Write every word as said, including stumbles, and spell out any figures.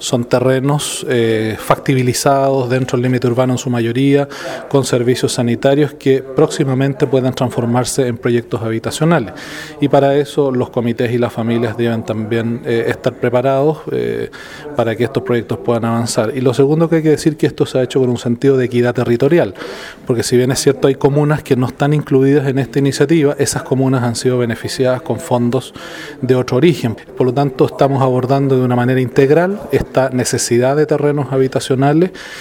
son terrenos eh, factibilizados dentro del límite urbano en su mayoría, con servicios sanitarios que próximamente puedan transformarse en proyectos habitacionales. Y para eso los comités y las familias deben también eh, estar preparados eh, para que estos proyectos puedan avanzar. Y lo segundo que hay que decir que esto se ha hecho con un sentido de equidad territorial, porque si bien es cierto hay comunas que no están incluidas en esta iniciativa, esas comunas han sido beneficiadas con fondos de otro origen. Por lo tanto, estamos abordando de una manera integral esta necesidad de terrenos habitacionales